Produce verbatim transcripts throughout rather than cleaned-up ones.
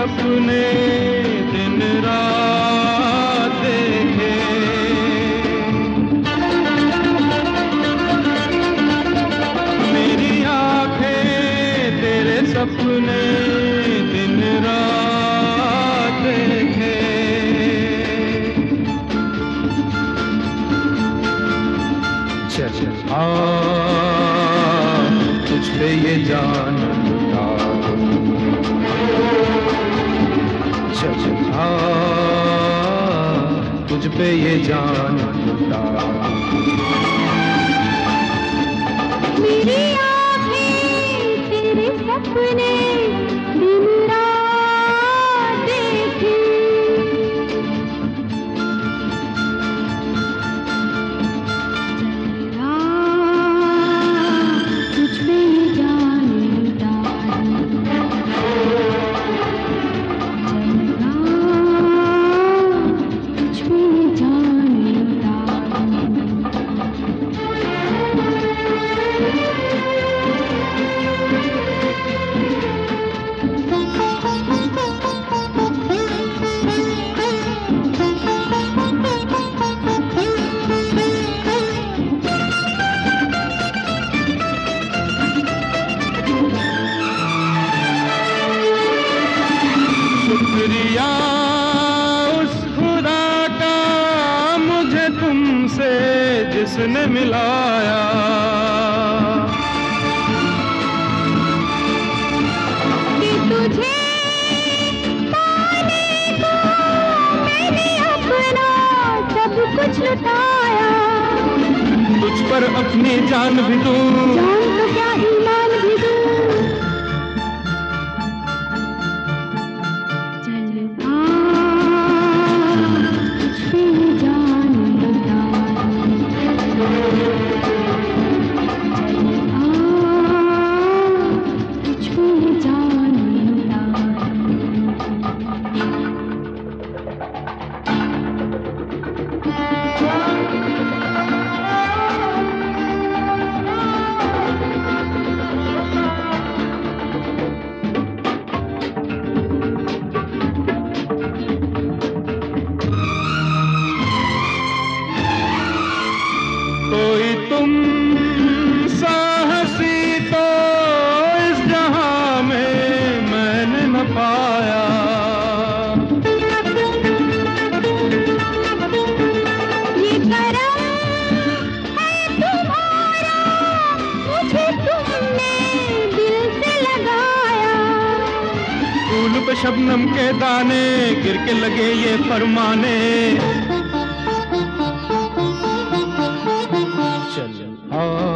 सपने दिन रात देखे, मेरी आंखें तेरे सपने दिन रात देखे। चल आ तुझ पे ये जान लुटा दूं, चल आ तुझ पे ये जान लुटा दूं। मेरी आँखें तेरे सपने दिन रात देखे, तुझ पे ये जान लुटा दूं, तुझ पे ये जान लुटा शुक्रिया उस खुदा का मुझे तुमसे जिसने मिलाया, कि तुझे पाने को मैंने अपना सब कुछ लुटाया। तुझ पर अपनी जान भी दूं, जान तो क्या ईमान भी दूं। चल आ तुझ पे ये जान लुटा दूं, चल आ तुझ पे ये जान लुटा कोई तुम साहसी तो इस जहां में मैंने न पाया, ये करम है तुम्हारा, मुझे तुमने दिल से लगाया। फूल पे शबनम के दाने गिर के लगे ये फरमाने, चल आ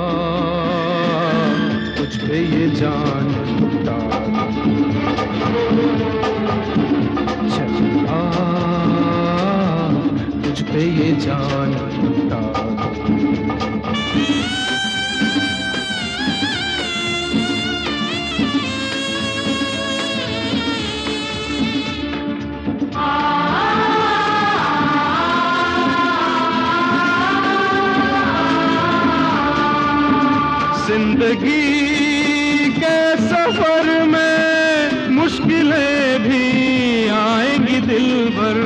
तुझ पे ये जान लुटा दूं, चल आ तुझ पे ये जान लुटा दूं। जिंदगी के सफर में मुश्किलें भी आएंगी दिलबर,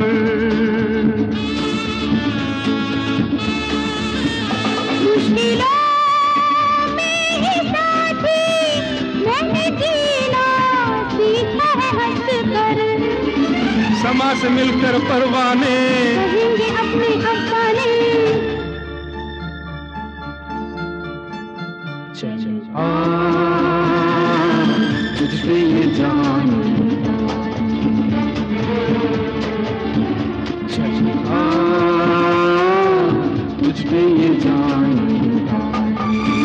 मुश्किलों में ही साथी मैंने जीना सीखा है हंसकर, समा से मिलकर परवाने कहेंगे अपने अफसाने। चल आ तुझ पे ये जान लुटा दूं, चल आ तुझ पे ये जान लुटा दूं।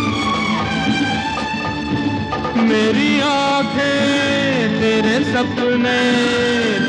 मेरी आंखें तेरे सपने